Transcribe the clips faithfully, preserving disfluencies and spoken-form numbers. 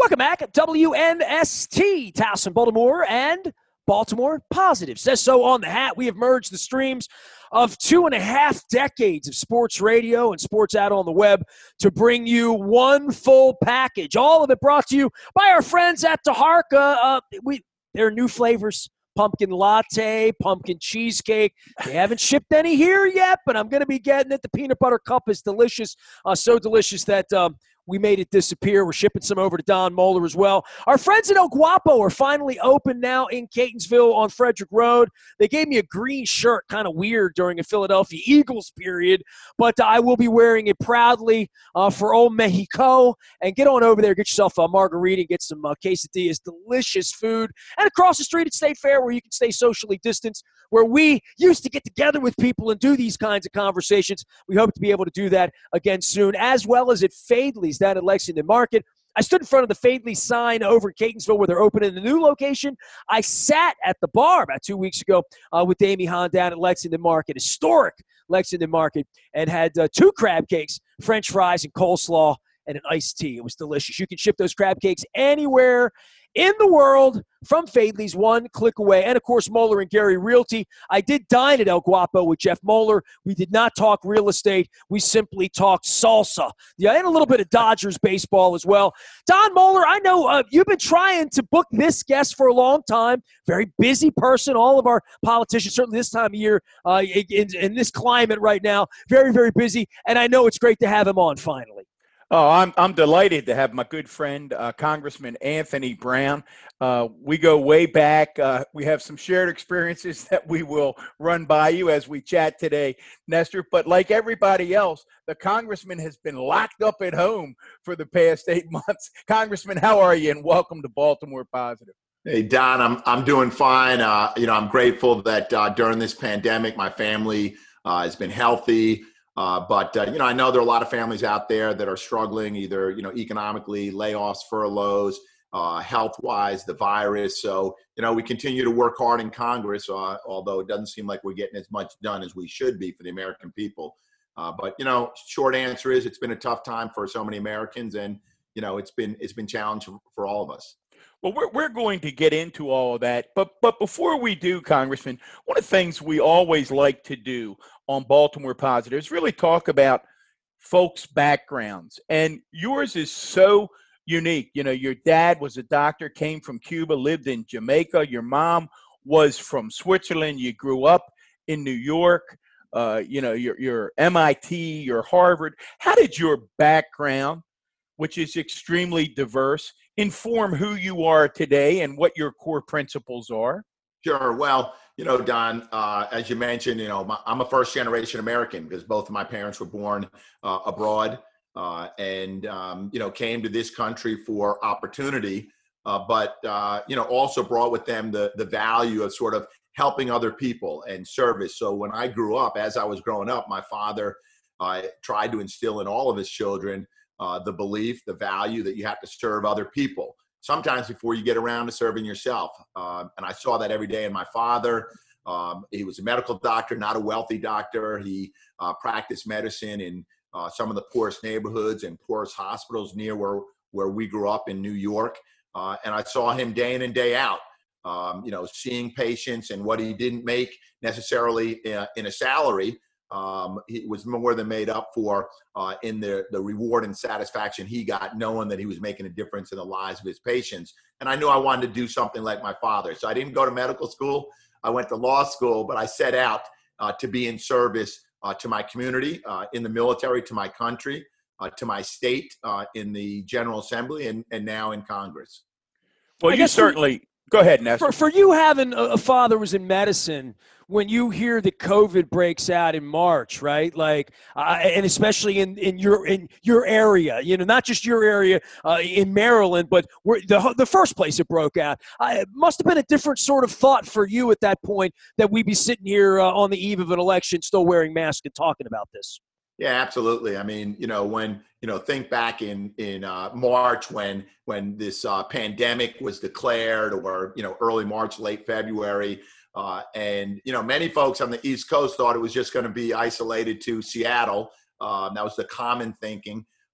Welcome back. W N S T, Towson, Baltimore, and Baltimore Positive. Says so on the hat. We have merged the streams of two and a half decades of sports radio and sports out on the web to bring you one full package. All of it brought to you by our friends at Taharka. Uh, we, there are new flavors. Pumpkin latte, pumpkin cheesecake. They haven't shipped any here yet, but I'm going to be getting it. The peanut butter cup is delicious, uh, so delicious that um, we made it disappear. We're shipping some over to Don Moeller as well. Our friends at El Guapo are finally open now in Catonsville on Frederick Road. They gave me a green shirt, kind of weird during a Philadelphia Eagles period, but I will be wearing it proudly uh, for Old Mexico. And get on over there, get yourself a margarita, and get some uh, quesadillas, delicious food. And across the street at State Fair, where you can stay socially distanced, where we used to get together with people and do these kinds of conversations. We hope to be able to do that again soon, as well as at Fadley's down at Lexington Market. I stood in front of the Fadley sign over in Catonsville where they're opening the new location. I sat at the bar about two weeks ago uh, with Amy Hahn down at Lexington Market, historic Lexington Market, and had uh, two crab cakes, French fries, and coleslaw, and an iced tea. It was delicious. You can ship those crab cakes anywhere in the world from Fadley's, one click away. And, of course, Moeller and Gary Realty. I did dine at El Guapo with Jeff Moeller. We did not talk real estate. We simply talked salsa. Yeah, and a little bit of Dodgers baseball as well. Don Moeller, I know uh, you've been trying to book this guest for a long time. Very busy person. All of our politicians, certainly this time of year, uh, in, in this climate right now, very, very busy. And I know it's great to have him on finally. Oh, I'm I'm delighted to have my good friend, uh, Congressman Anthony Brown. Uh, we go way back. Uh, we have some shared experiences that we will run by you as we chat today, Nestor. But like everybody else, the congressman has been locked up at home for the past eight months. Congressman, how are you? And welcome to Baltimore Positive. Hey, Don, I'm I'm doing fine. Uh, you know, I'm grateful that uh, during this pandemic, my family uh, has been healthy. Uh, but, uh, you know, I know there are a lot of families out there that are struggling either, you know, economically, layoffs, furloughs, uh, health-wise, the virus. So, you know, we continue to work hard in Congress, uh, although it doesn't seem like we're getting as much done as we should be for the American people. Uh, but, you know, short answer is it's been a tough time for so many Americans. And, you know, it's been it's been challenging for all of us. Well, we're we're going to get into all of that, but but before we do, Congressman, one of the things we always like to do on Baltimore Positive is really talk about folks' backgrounds, and yours is so unique. You know, your dad was a doctor, came from Cuba, lived in Jamaica. Your mom was from Switzerland. You grew up in New York. Uh, you know, your your M I T, your Harvard. How did your background, which is extremely diverse, inform who you are today and what your core principles are? Sure. Well, you know, Don, uh, as you mentioned, you know, my, I'm a first generation American because both of my parents were born uh, abroad uh, and, um, you know, came to this country for opportunity, uh, but, uh, you know, also brought with them the, the value of sort of helping other people and service. So when I grew up, as I was growing up, my father uh, tried to instill in all of his children Uh, the belief, the value that you have to serve other people, sometimes before you get around to serving yourself. Uh, and I saw that every day in my father. Um, he was a medical doctor, not a wealthy doctor. He uh, practiced medicine in uh, some of the poorest neighborhoods and poorest hospitals near where, where we grew up in New York. Uh, and I saw him day in and day out, um, you know, seeing patients, and what he didn't make necessarily in a, in a salary, Um, it was more than made up for uh, in the, the reward and satisfaction he got knowing that he was making a difference in the lives of his patients. And I knew I wanted to do something like my father. So I didn't go to medical school. I went to law school, but I set out uh, to be in service uh, to my community, uh, in the military, to my country, uh, to my state, uh, in the General Assembly, and, and now in Congress. Well, I you certainly – go ahead, Nestor. For, for you having a, a father who was in medicine, when you hear that COVID breaks out in March, right? Like, uh, and especially in, in your in your area, you know, not just your area uh, in Maryland, but where the the first place it broke out. Uh, it must have been a different sort of thought for you at that point that we'd be sitting here uh, on the eve of an election, still wearing masks and talking about this. Yeah, absolutely. I mean, you know, when, you know, think back in, in uh, March when, when this uh, pandemic was declared, or, you know, early March, late February. Uh, and, you know, many folks on the East Coast thought it was just going to be isolated to Seattle. Uh, that was the common thinking.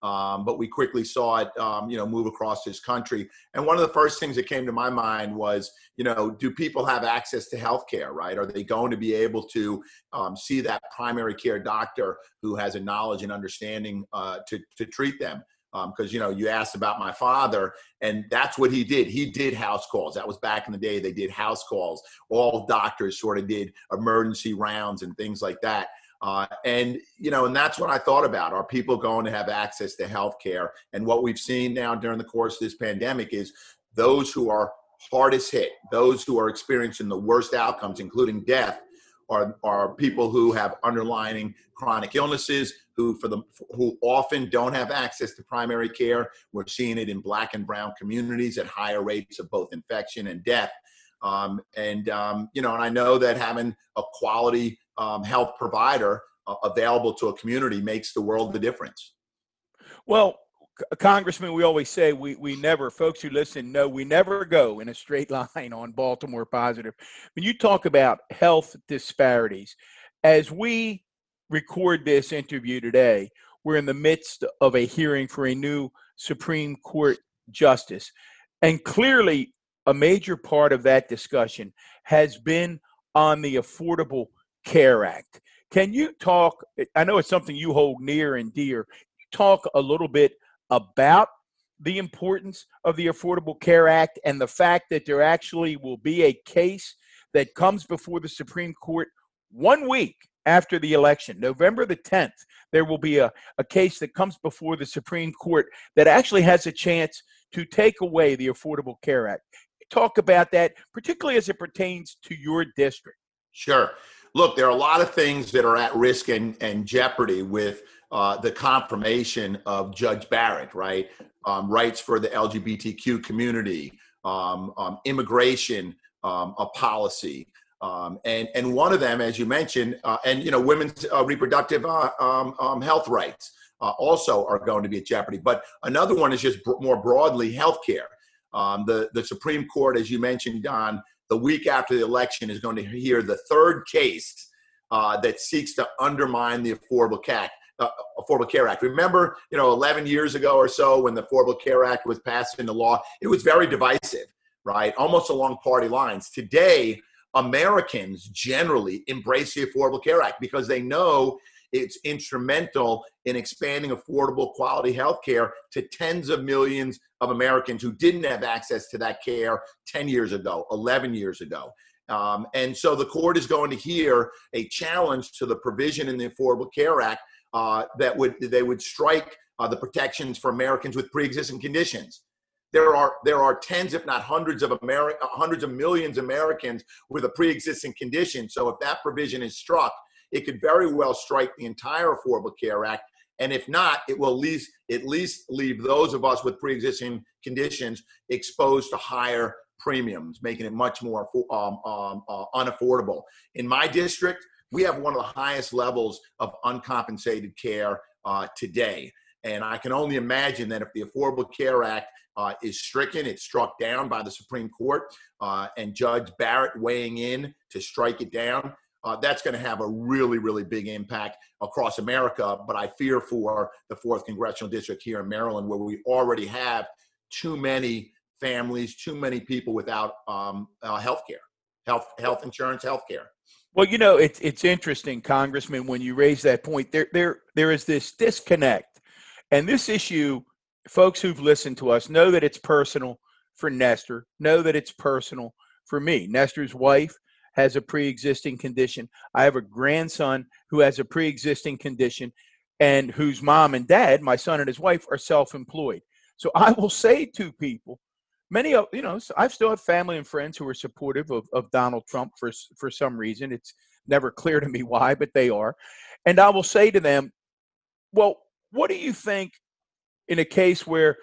Um, but we quickly saw it, um, you know, move across this country. And one of the first things that came to my mind was, you know, do people have access to health care, right? Are they going to be able to um, see that primary care doctor who has a knowledge and understanding uh, to, to treat them? Because, um, you know, you asked about my father, and that's what he did. He did house calls. That was back in the day. They did house calls. All doctors sort of did emergency rounds and things like that. Uh, and, you know, and that's what I thought about. Are people going to have access to health care? And what we've seen now during the course of this pandemic is those who are hardest hit, those who are experiencing the worst outcomes, including death, are, are people who have underlying chronic illnesses, who for the who often don't have access to primary care. We're seeing it in Black and brown communities at higher rates of both infection and death. Um, and, um, you know, and I know that having a quality um, health provider uh, available to a community makes the world the difference. Well, Congressman, we always say we we never, folks who listen know we never go in a straight line on Baltimore Positive. When you talk about health disparities, as we record this interview today, we're in the midst of a hearing for a new Supreme Court justice. And clearly, a major part of that discussion has been on the Affordable Care Act. Can you talk, I know it's something you hold near and dear, talk a little bit about the importance of the Affordable Care Act and the fact that there actually will be a case that comes before the Supreme Court one week after the election, November the tenth. There will be a, a case that comes before the Supreme Court that actually has a chance to take away the Affordable Care Act. Talk about that, particularly as it pertains to your district. Sure. Look, there are a lot of things that are at risk and, and jeopardy with uh, the confirmation of Judge Barrett, right? Um, rights for the L G B T Q community, um, um, immigration, um, a policy. Um, and, and one of them, as you mentioned, uh, and, you know, women's uh, reproductive uh, um, um, health rights uh, also are going to be at jeopardy. But another one is just br- more broadly healthcare. Um, the, the Supreme Court, as you mentioned, Don, the week after the election is going to hear the third case uh, that seeks to undermine the Affordable Care Act. Uh, Affordable Care Act. Remember, you know, eleven years ago or so when the Affordable Care Act was passed into law, it was very divisive, right? Almost along party lines. Today, Americans generally embrace the Affordable Care Act because they know it's instrumental in expanding affordable quality health care to tens of millions of Americans who didn't have access to that care ten years ago, eleven years ago. Um, and so the court is going to hear a challenge to the provision in the Affordable Care Act uh, that would they would strike uh, the protections for Americans with pre-existing conditions. There are there are tens, if not hundreds of Ameri- hundreds of millions of Americans with a pre-existing condition. So if that provision is struck, it could very well strike the entire Affordable Care Act. And if not, it will at least, at least leave those of us with pre-existing conditions exposed to higher premiums, making it much more um, um, uh, unaffordable. In my district, we have one of the highest levels of uncompensated care uh, today. And I can only imagine that if the Affordable Care Act uh, is stricken, it's struck down by the Supreme Court, uh, and Judge Barrett weighing in to strike it down, Uh, that's going to have a really, really big impact across America. But I fear for the fourth Congressional District here in Maryland, where we already have too many families, too many people without um, uh, health care, health, health insurance, health care. Well, you know, it's it's interesting, Congressman, when you raise that point. There, there, there is this disconnect. And this issue, folks who've listened to us know that it's personal for Nestor, know that it's personal for me. Nestor's wife has a pre-existing condition. I have a grandson who has a pre-existing condition and whose mom and dad, my son and his wife, are self-employed. So I will say to people, many of, you know, I still have family and friends who are supportive of, of Donald Trump for, for some reason. It's never clear to me why, but they are. And I will say to them, well, what do you think in a case where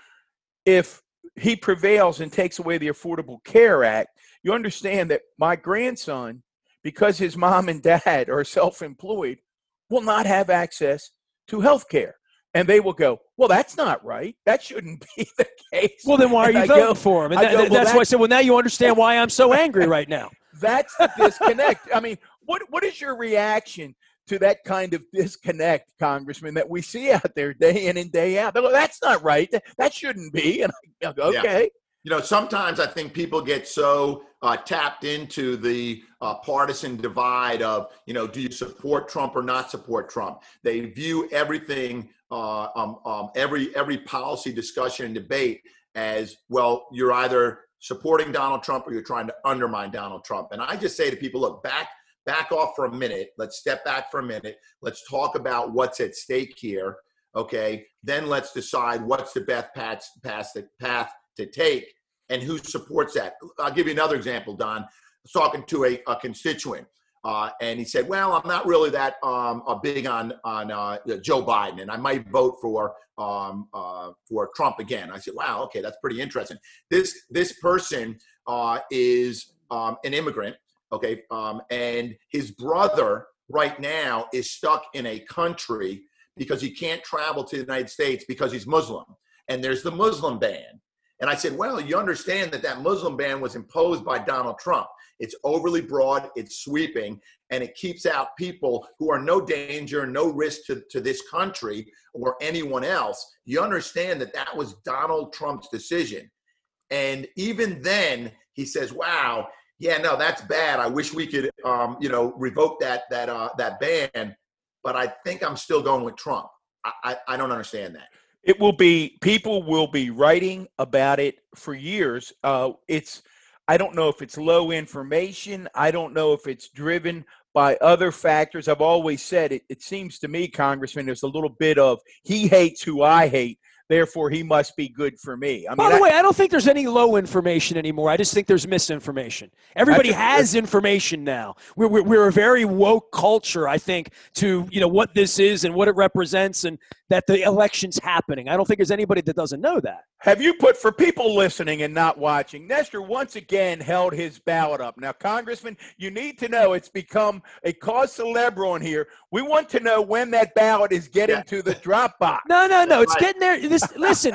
if he prevails and takes away the Affordable Care Act, you understand that my grandson, because his mom and dad are self-employed, will not have access to health care. And they will go, well, that's not right. That shouldn't be the case. Well, then why are and you I voting go, for him? And that, go, well, that's why I said, well, now you understand why I'm so angry right now. That's the disconnect. I mean, what what is your reaction to that kind of disconnect, Congressman, that we see out there day in and day out. That's not right. That shouldn't be. And I go, okay. Yeah. You know, sometimes I think people get so uh, tapped into the uh, partisan divide of, you know, do you support Trump or not support Trump? They view everything, uh, um, um, every every policy discussion and debate as, well, you're either supporting Donald Trump or you're trying to undermine Donald Trump. And I just say to people, look, back back off for a minute. Let's step back for a minute. Let's talk about what's at stake here. Okay, then let's decide what's the best path, path, path to take and who supports that. I'll give you another example, Don. I was talking to a, a constituent, uh, and he said, well, I'm not really that um, uh, big on, on uh, Joe Biden, and I might vote for um, uh, for Trump again. I said, wow, okay, that's pretty interesting. This, this person uh, is um, an immigrant, okay, um, and his brother right now is stuck in a country because he can't travel to the United States because he's Muslim. And there's the Muslim ban. And I said, well, you understand that that Muslim ban was imposed by Donald Trump. It's overly broad, it's sweeping, and it keeps out people who are no danger, no risk to, to this country or anyone else. You understand that that was Donald Trump's decision. And even then, he says, wow, yeah, no, that's bad. I wish we could, um, you know, revoke that, that, uh, that ban. But I think I'm still going with Trump. I, I, I don't understand that. It will be, people will be writing about it for years. Uh, it's, I don't know if it's low information. I don't know if it's driven by other factors. I've always said it, it seems to me, Congressman, there's a little bit of he hates who I hate, therefore he must be good for me. I mean, By the I, way, I don't think there's any low information anymore. I just think there's misinformation. Everybody has information now. We're, we're, we're a very woke culture, I think, to, you know, what this is and what it represents and that the election's happening. I don't think there's anybody that doesn't know that. Have you put, for people listening and not watching, Nestor once again held his ballot up. Now, Congressman, you need to know it's become a cause celebre on here. We want to know when that ballot is getting yeah. to the drop box. No, no, no. It's right. getting there. This, listen,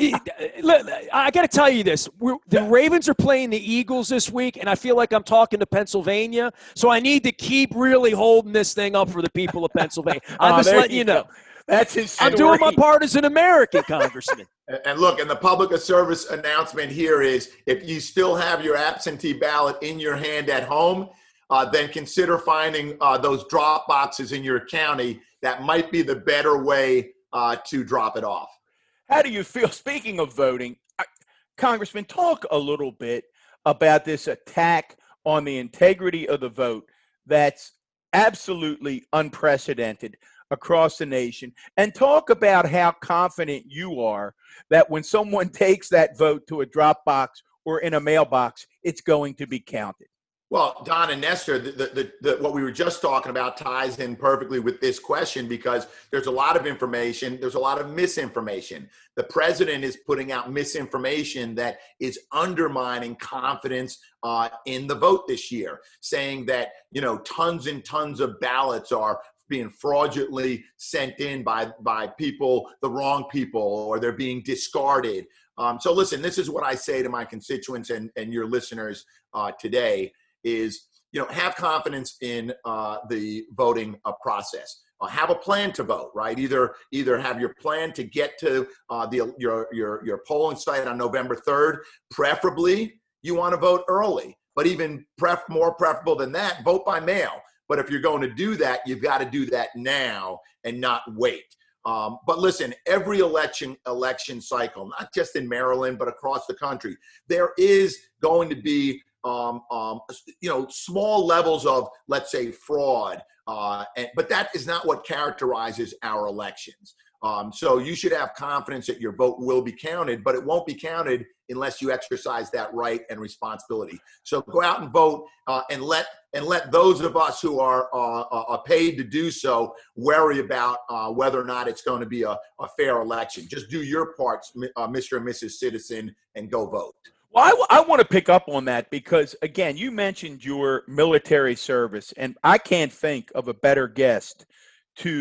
I got to tell you this. We're, the Ravens are playing the Eagles this week, and I feel like I'm talking to Pennsylvania, so I need to keep really holding this thing up for the people of Pennsylvania. I'm oh, just letting you, you know. Go. That's his story. I'm doing my part as an American, Congressman. And look, and the public service announcement here is, if you still have your absentee ballot in your hand at home, uh, then consider finding uh, those drop boxes in your county. That might be the better way uh, to drop it off. How do you feel? Speaking of voting, I, Congressman, talk a little bit about this attack on the integrity of the vote that's absolutely unprecedented across the nation, and talk about how confident you are that when someone takes that vote to a drop box or in a mailbox, it's going to be counted. Well, Don and Nestor, the, the, the, what we were just talking about ties in perfectly with this question, because there's a lot of information, there's a lot of misinformation. The president is putting out misinformation that is undermining confidence uh, in the vote this year, saying that, you know, tons and tons of ballots are being fraudulently sent in by by people, the wrong people, or they're being discarded. Um, so listen, this is what I say to my constituents and, and your listeners uh, today is, you know, have confidence in uh, the voting uh, process. Uh, have a plan to vote, right? Either either have your plan to get to uh, the your your your polling site on November third. Preferably, you want to vote early, but even pref- more preferable than that, vote by mail. But if you're going to do that, you've got to do that now and not wait. Um, but listen, every election election cycle, not just in Maryland, but across the country, there is going to be, um, um, you know, small levels of, let's say, fraud. Uh, and, but that is not what characterizes our elections. Um, so you should have confidence that your vote will be counted, but it won't be counted unless you exercise that right and responsibility. So go out and vote, uh, and let and let those of us who are uh, are paid to do so worry about uh, whether or not it's going to be a, a fair election. Just do your parts, uh, Mister and Missus Citizen, and go vote. Well, I, w- I want to pick up on that because, again, you mentioned your military service, and I can't think of a better guest to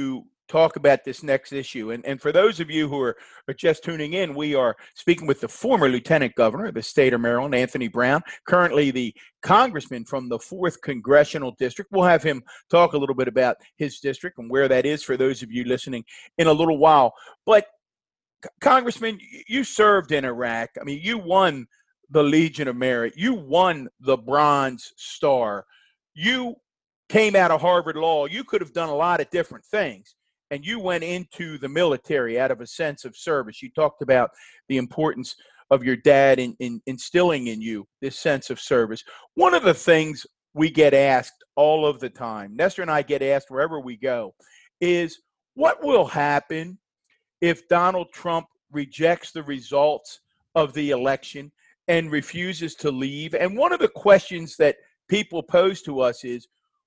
talk about this next issue. And, and for those of you who are, are just tuning in, we are speaking with the former Lieutenant Governor of the state of Maryland, Anthony Brown, currently the congressman from the fourth Congressional District. We'll have him talk a little bit about his district and where that is for those of you listening in a little while. But, Congressman, you served in Iraq. I mean, you won the Legion of Merit. You won the Bronze Star. You came out of Harvard Law. You could have done a lot of different things. And you went into the military out of a sense of service. You talked about the importance of your dad in, in instilling in you this sense of service. One of the things we get asked all of the time, Nestor and I get asked wherever we go, is what will happen if Donald Trump rejects the results of the election and refuses to leave? And one of the questions that people pose to us is,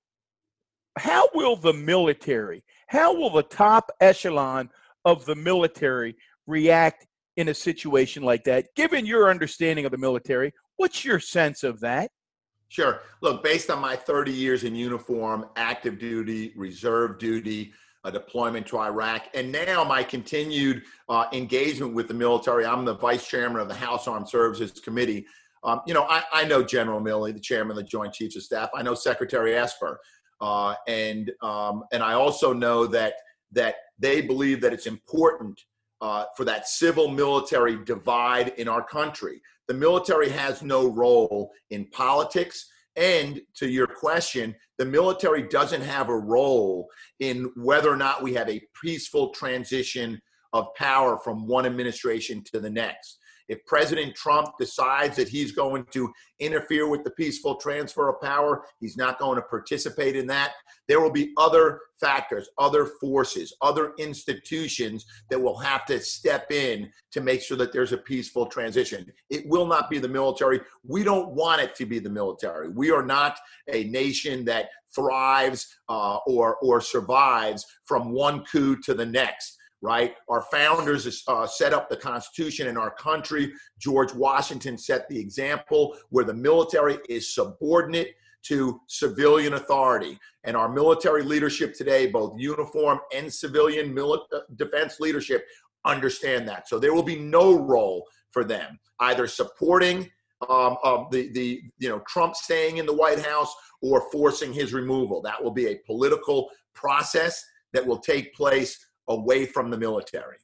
how will the military, how will the top echelon of the military react in a situation like that? Given your understanding of the military, what's your sense of that? Sure. Look, based on my thirty years in uniform, active duty, reserve duty, a deployment to Iraq, and now my continued uh, engagement with the military, I'm the vice chairman of the House Armed Services Committee. Um, you know, I, I know General Milley, the chairman of the Joint Chiefs of Staff. I know Secretary Esper. Uh, and um, and I also know that that they believe that it's important uh, for that civil-military divide in our country. The military has no role in politics. And to your question, the military doesn't have a role in whether or not we have a peaceful transition of power from one administration to the next. If President Trump decides that he's going to interfere with the peaceful transfer of power, he's not going to participate in that. There will be other factors, other forces, other institutions that will have to step in to make sure that there's a peaceful transition. It will not be the military. We don't want it to be the military. We are not a nation that thrives uh, or, or survives from one coup to the next. Right? Our founders uh, set up the Constitution in our country. George Washington set the example where the military is subordinate to civilian authority. And our military leadership today, both uniform and civilian mili- defense leadership, understand that. So there will be no role for them, either supporting um, uh, the, the, you know, Trump staying in the White House or forcing his removal. That will be a political process that will take place away from the military.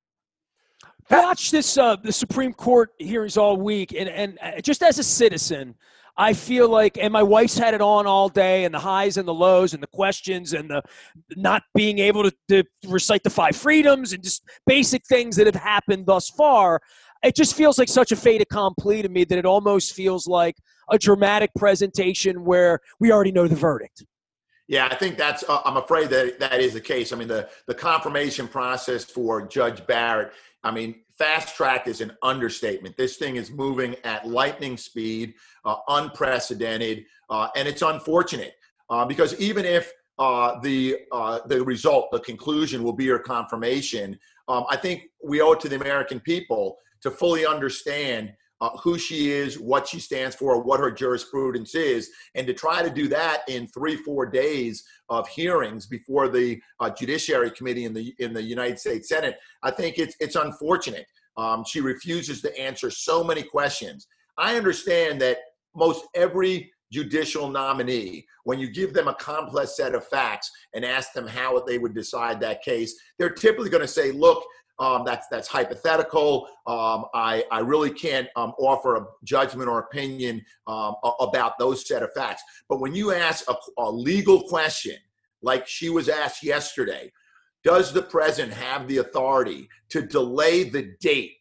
Watch this uh, the Supreme Court hearings all week, and and just as a citizen, I feel like, and my wife's had it on all day, and the highs and the lows, and the questions, and the not being able to, to recite the five freedoms, and just basic things that have happened thus far. It just feels like such a fait accompli to me that it almost feels like a dramatic presentation where we already know the verdict. Yeah, I think that's, uh, I'm afraid that that is the case. I mean, the, the confirmation process for Judge Barrett, I mean, fast track is an understatement. This thing is moving at lightning speed, uh, unprecedented, uh, and it's unfortunate uh, because even if uh, the uh, the result, the conclusion will be your confirmation, um, I think we owe it to the American people to fully understand Uh, who she is, what she stands for, what her jurisprudence is, and to try to do that in three, four days of hearings before the uh, Judiciary Committee in the in the United States Senate, I think it's it's unfortunate. Um, she refuses to answer so many questions. I understand that most every judicial nominee, when you give them a complex set of facts and ask them how they would decide that case, they're typically going to say, look, Um, that's that's hypothetical. Um, I I really can't um, offer a judgment or opinion um, about those set of facts. But when you ask a, a legal question, like she was asked yesterday, does the president have the authority to delay the date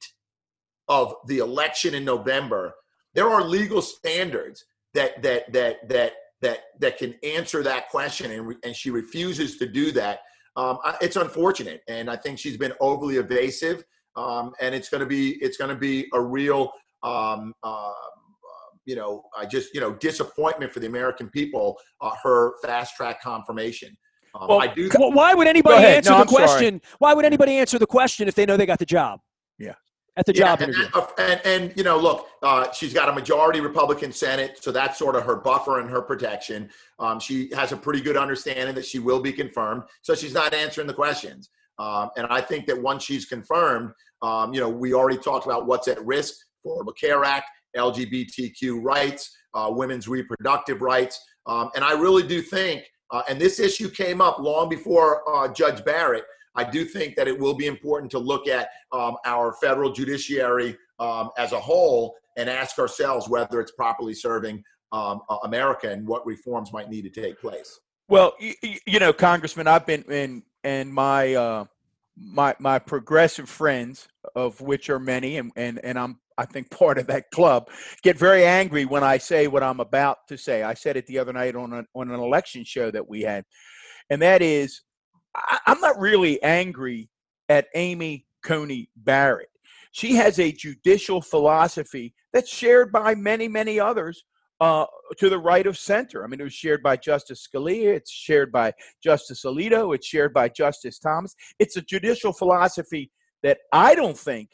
of the election in November? There are legal standards that that that that that that can answer that question, and re- and she refuses to do that. Um, it's unfortunate, and I think she's been overly evasive, um, and it's going to be it's going to be a real, um, uh, you know, I just you know disappointment for the American people. Uh, her fast track confirmation. Um, well, I do. Well, why would anybody answer no, the I'm question? Sorry. Why would anybody answer the question if they know they got the job? Yeah. at the Yeah, job and, interview. that- and, and you know, look, uh, she's got a majority Republican Senate, so that's sort of her buffer and her protection. Um, she has a pretty good understanding that she will be confirmed, so she's not answering the questions. Um, and I think that once she's confirmed, um, you know, we already talked about what's at risk: Affordable Care Act, L G B T Q rights, uh, women's reproductive rights. Um, and I really do think, uh, and this issue came up long before uh, Judge Barrett, I do think that it will be important to look at um, our federal judiciary um, as a whole and ask ourselves whether it's properly serving um, America and what reforms might need to take place. Well, you, you know, Congressman, I've been in, and my uh, my my progressive friends, of which are many, and, and and I'm I think part of that club, get very angry when I say what I'm about to say. I said it the other night on a, on an election show that we had, and that is, I, I'm not really angry at Amy Coney Barrett. She has a judicial philosophy that's shared by many, many others uh, to the right of center. I mean, it was shared by Justice Scalia. It's shared by Justice Alito. It's shared by Justice Thomas. It's a judicial philosophy that I don't think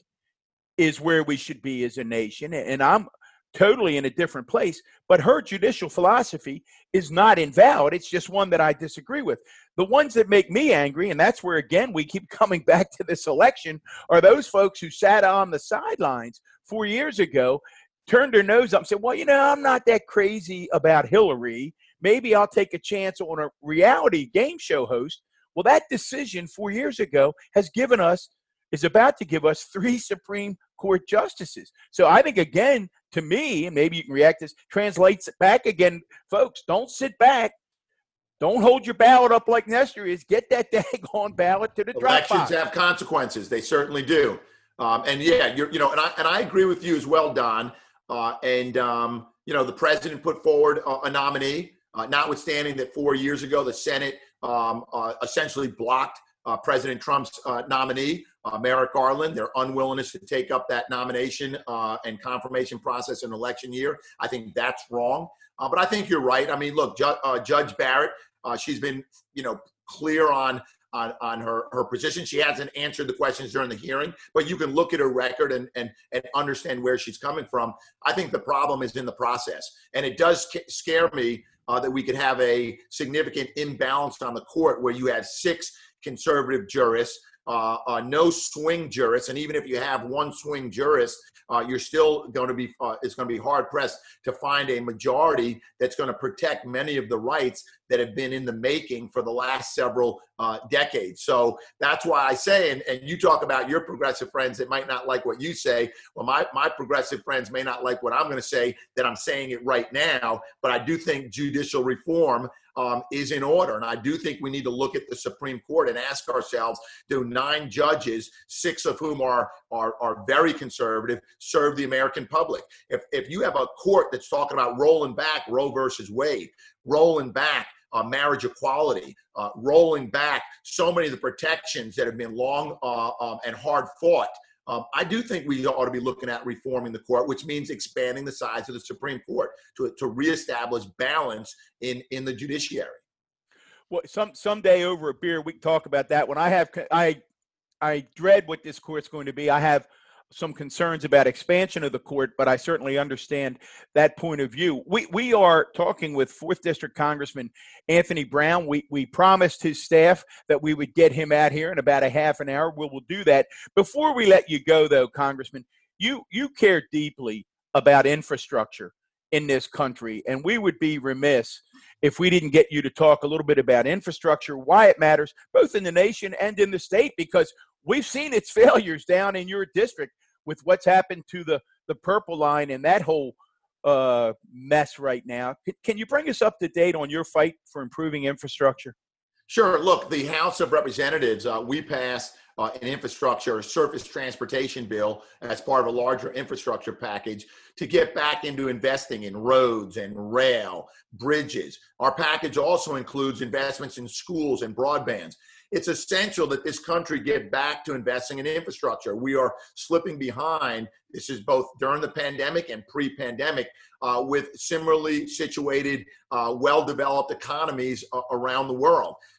is where we should be as a nation. And I'm totally in a different place. But her judicial philosophy is not invalid. It's just one that I disagree with. The ones that make me angry, and that's where, again, we keep coming back to this election, are those folks who sat on the sidelines four years ago, turned their nose up and said, well, you know, I'm not that crazy about Hillary. Maybe I'll take a chance on a reality game show host. Well, that decision four years ago has given us, is about to give us three Supreme Court justices. So I think, again, to me, and maybe you can react to this, translates it back again. Folks, don't sit back. Don't hold your ballot up like Nestor is. Get that daggone ballot to the drop box. Elections have consequences. They certainly do. Um, and yeah, you're, you know, and I and I agree with you as well, Don. Uh, and um, you know, the president put forward a, a nominee, uh, notwithstanding that four years ago the Senate um, uh, essentially blocked uh, President Trump's uh, nominee, uh, Merrick Garland. Their unwillingness to take up that nomination uh, and confirmation process in election year. I think that's wrong. Uh, but I think you're right. I mean, look, Ju- uh, Judge Barrett. Uh, she's been, you know, clear on on on her her position. She hasn't answered the questions during the hearing, but you can look at her record and and and understand where she's coming from. I think the problem is in the process, and it does scare me uh, that we could have a significant imbalance on the court where you have six conservative jurists, uh, uh, no swing jurists, and even if you have one swing jurist, uh, you're still going to be uh, it's going to be hard pressed to find a majority that's going to protect many of the rights that have been in the making for the last several uh, decades. So that's why I say, and, and you talk about your progressive friends that might not like what you say. Well, my, my progressive friends may not like what I'm going to say, that I'm saying it right now, but I do think judicial reform um, is in order. And I do think we need to look at the Supreme Court and ask ourselves, do nine judges, six of whom are, are, are very conservative, serve the American public? If, if you have a court that's talking about rolling back Roe versus Wade, rolling back Uh, marriage equality, uh, rolling back so many of the protections that have been long uh, um, and hard fought. Um, I do think we ought to be looking at reforming the court, which means expanding the size of the Supreme Court to, to reestablish balance in, in the judiciary. Well, some someday over a beer, we can talk about that. When I have, I, I dread what this court's going to be. I have some concerns about expansion of the court, but I certainly understand that point of view. We we are talking with fourth District Congressman Anthony Brown. We we promised his staff that we would get him out here in about a half an hour. We will do that. Before we let you go, though, Congressman, you you care deeply about infrastructure in this country, and we would be remiss if we didn't get you to talk a little bit about infrastructure, why it matters, both in the nation and in the state, because we've seen its failures down in your district with what's happened to the, the Purple Line and that whole uh, mess right now. Can, can you bring us up to date on your fight for improving infrastructure? Sure. Look, the House of Representatives, uh, we passed uh, an infrastructure surface transportation bill as part of a larger infrastructure package to get back into investing in roads and rail, bridges. Our package also includes investments in schools and broadbands. It's essential that this country get back to investing in infrastructure. We are slipping behind. This is both during the pandemic and pre-pandemic uh, with similarly situated, uh, well-developed economies uh, around the world.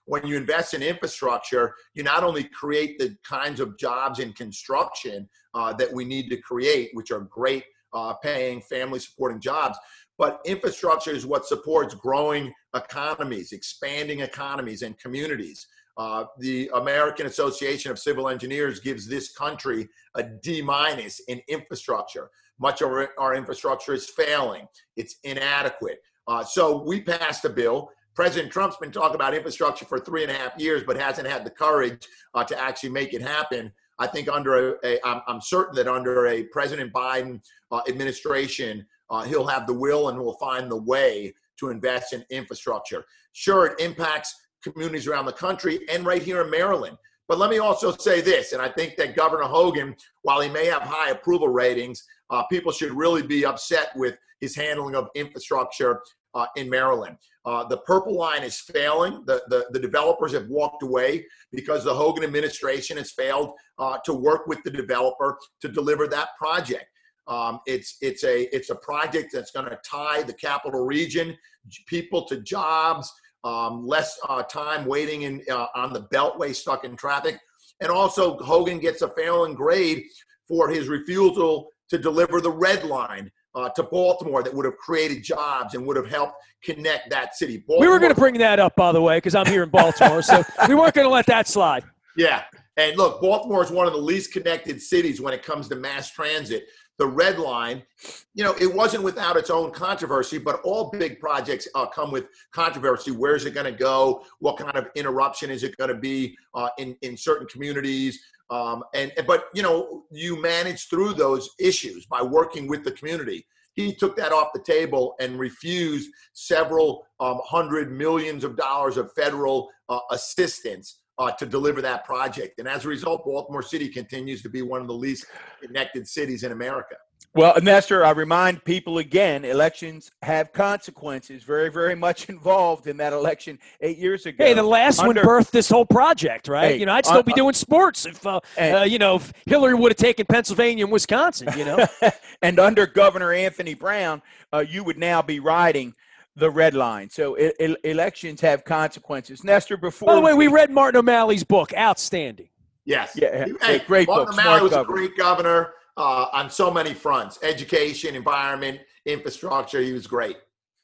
when you invest in infrastructure, you not only create the kinds of jobs in construction uh, that we need to create, which are great uh, paying, family supporting jobs, but infrastructure is what supports growing economies, expanding economies and communities. Uh, the American Association of Civil Engineers gives this country a D minus in infrastructure. Much of our, our infrastructure is failing. It's inadequate. Uh, so we passed a bill. President Trump's been talking about infrastructure for three and a half years, but hasn't had the courage uh, to actually make it happen. I think under a, a I'm, I'm certain that under a President Biden uh, administration, uh, he'll have the will and will find the way to invest in infrastructure. Sure, it impacts communities around the country and right here in Maryland. But let me also say this, and I think that Governor Hogan, while he may have high approval ratings, uh, people should really be upset with his handling of infrastructure uh, in Maryland. Uh, the Purple Line is failing. The, the, the developers have walked away because the Hogan administration has failed uh, to work with the developer to deliver that project. Um, it's, it's, a, it's a project that's going to tie the capital region, people to jobs, Um, less uh, time waiting in uh, on the beltway stuck in traffic. And also Hogan gets a failing grade for his refusal to deliver the red line uh, to Baltimore that would have created jobs and would have helped connect that city. Baltimore, we were going to bring that up, by the way, because I'm here in Baltimore, so we weren't going to let that slide. Yeah. And look, Baltimore is one of the least connected cities when it comes to mass transit. The red line, you know, it wasn't without its own controversy, but all big projects uh, come with controversy. Where's it going to go? What kind of interruption is it going to be uh, in, in certain communities? Um, and but, you know, you manage through those issues by working with the community. He took that off the table and refused several um, hundred millions of dollars of federal uh, assistance Uh, to deliver that project. And as a result, Baltimore City continues to be one of the least connected cities in America. Well, Nestor, I remind people again, elections have consequences, very, very much involved in that election eight years ago. Hey, the last Under, one birthed this whole project, right? Hey, you know, I'd still uh, be doing sports if, uh, and, uh, you know, if Hillary would have taken Pennsylvania and Wisconsin, you know. And under Governor Anthony Brown, uh, you would now be riding the red line. So e- e- elections have consequences. Nestor, before By the way, we read Martin O'Malley's book. Outstanding. Yes. Yeah. Hey, great Martin book. O'Malley was governor. a great governor uh, on so many fronts: education, environment, infrastructure. He was great.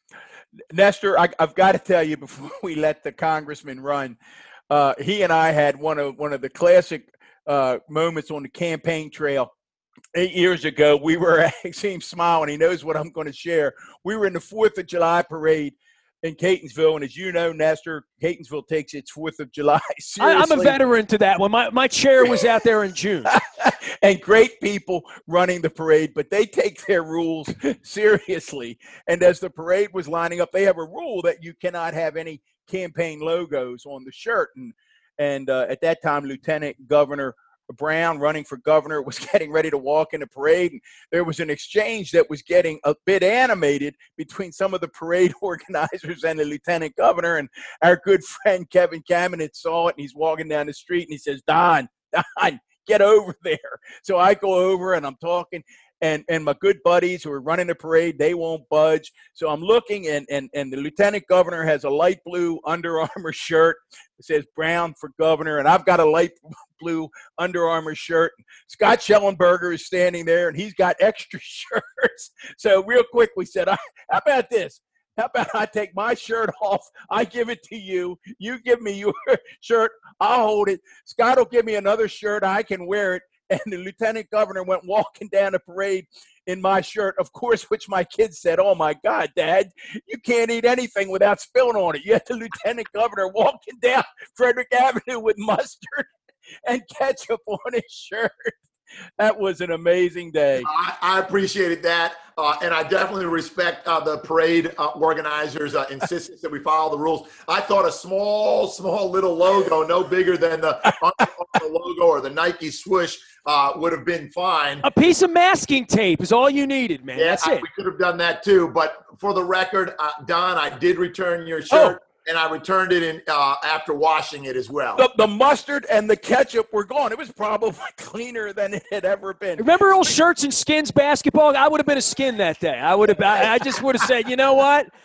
Nestor, I, I've got to tell you before we let the congressman run, uh, he and I had one of one of the classic uh, moments on the campaign trail. Eight years ago, we were – see him smile, and he knows what I'm going to share. We were in the fourth of July parade in Catonsville, and as you know, Nestor, Catonsville takes its fourth of July seriously. I, I'm a veteran to that one. My, my chair was out there in June. And great people running the parade, but they take their rules seriously. And as the parade was lining up, they have a rule that you cannot have any campaign logos on the shirt. And, and uh, at that time, Lieutenant Governor Brown, running for governor, was getting ready to walk in the parade. And there was an exchange that was getting a bit animated between some of the parade organizers and the lieutenant governor. And our good friend Kevin Kamenetz saw it, and he's walking down the street, and he says, Don, Don, get over there. So I go over, and I'm talking, and, and my good buddies who are running the parade, they won't budge. So I'm looking, and, and, and the lieutenant governor has a light blue Under Armour shirt. It says Brown for governor, and I've got a light blue Under Armour shirt. Scott Schellenberger is standing there, and he's got extra shirts. So real quick, we said, how about this? How about I take my shirt off, I give it to you, you give me your shirt, I'll hold it. Scott will give me another shirt, I can wear it. And the lieutenant governor went walking down the parade in my shirt, of course, which my kids said, oh, my God, Dad, you can't eat anything without spilling on it. You had the lieutenant governor walking down Frederick Avenue with mustard and ketchup on his shirt. That was an amazing day. I, I appreciated that, uh, and I definitely respect uh, the parade uh, organizers' uh, insistence that we follow the rules. I thought a small, small little logo, no bigger than the Under Armour logo or the Nike swoosh, uh, would have been fine. A piece of masking tape is all you needed, man. Yeah, That's I, it. we could have done that too. But for the record, uh, Don, I did return your shirt. Oh. And I returned it in uh, after washing it as well. The, the mustard and the ketchup were gone. It was probably cleaner than it had ever been. Remember old Shirts and Skins basketball? I would have been a skin that day. I would have. I, I just would have said, you know what?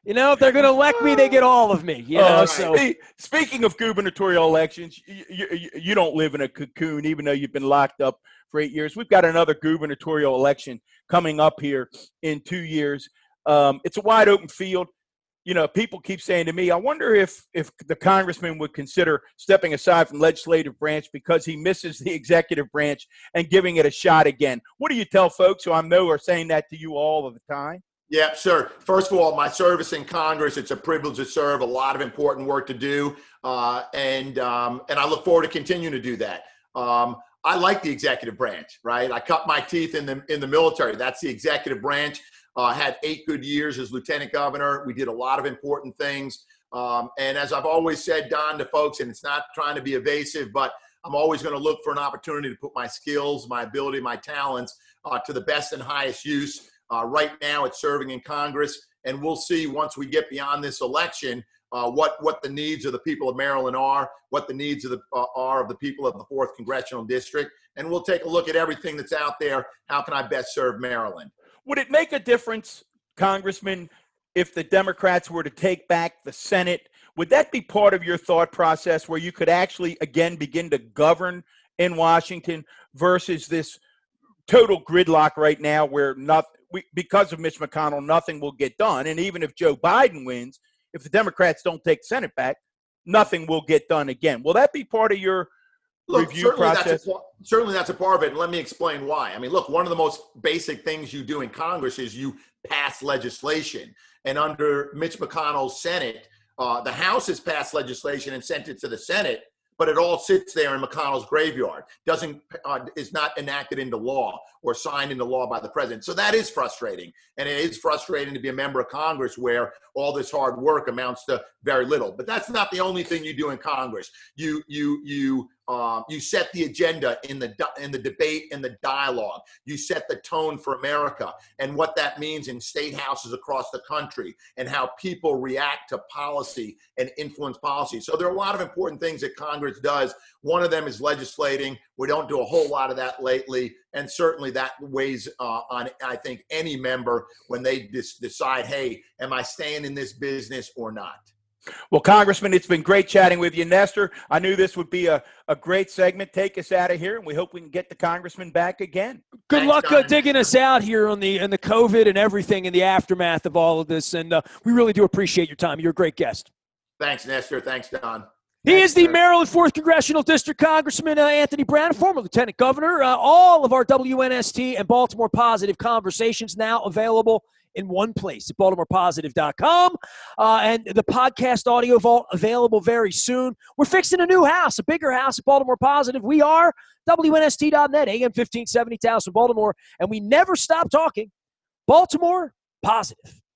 You know, if they're going to elect me, they get all of me. You know, Uh, so spe- speaking of gubernatorial elections, you, you, you don't live in a cocoon, even though you've been locked up for eight years. We've got another gubernatorial election coming up here in two years. Um, it's a wide open field. You know, people keep saying to me, I wonder if if the congressman would consider stepping aside from legislative branch because he misses the executive branch and giving it a shot again. What do you tell folks who I know are saying that to you all of the time? Yeah, sure. First of all, my service in Congress, it's a privilege to serve, a lot of important work to do, uh, and um, and I look forward to continuing to do that. Um, I like the executive branch, right? I cut my teeth in the in the military. That's the executive branch. Uh, had eight good years as lieutenant governor. We did a lot of important things. Um, and as I've always said, Don, to folks, and it's not trying to be evasive, but I'm always going to look for an opportunity to put my skills, my ability, my talents uh, to the best and highest use. Uh, right now, it's serving in Congress, and we'll see once we get beyond this election uh, what what the needs of the people of Maryland are, what the needs of the uh, are of the people of the fourth Congressional District, and we'll take a look at everything that's out there. How can I best serve Maryland? Would it make a difference, Congressman, if the Democrats were to take back the Senate? Would that be part of your thought process where you could actually, again, begin to govern in Washington versus this total gridlock right now where not, we, because of Mitch McConnell, nothing will get done? And even if Joe Biden wins, if the Democrats don't take the Senate back, nothing will get done again. Will that be part of your Look, review certainly process? That's a, certainly that's a part of it. And let me explain why. I mean, look, one of the most basic things you do in Congress is you pass legislation. And under Mitch McConnell's Senate, uh, the House has passed legislation and sent it to the Senate, but it all sits there in McConnell's graveyard, doesn't uh, is not enacted into law or signed into law by the president. So that is frustrating. And it is frustrating to be a member of Congress where all this hard work amounts to very little. But that's not the only thing you do in Congress. You you you um, you set the agenda in the in the debate and the dialogue. You set the tone for America and what that means in state houses across the country and how people react to policy and influence policy. So there are a lot of important things that Congress does. One of them is legislating. We don't do a whole lot of that lately. And certainly that weighs uh, on, I think, any member when they dis- decide, hey, am I staying in this business or not? Well, Congressman, it's been great chatting with you. Nestor, I knew this would be a, a great segment. Take us out of here, and we hope we can get the Congressman back again. Good Thanks, luck uh, Don. digging us out here on the, on the COVID and everything in the aftermath of all of this. And uh, we really do appreciate your time. You're a great guest. Thanks, Nestor. Thanks, Don. He Thanks, is the sir. Maryland fourth Congressional District Congressman uh, Anthony Brown, former Lieutenant Governor. Uh, all of our W N S T and Baltimore Positive conversations now available in one place at baltimore positive dot com. Uh, and the podcast audio vault available very soon. We're fixing a new house, a bigger house at Baltimore Positive. We are W N S T dot net, A M fifteen seventy Towson, Baltimore. And we never stop talking Baltimore Positive.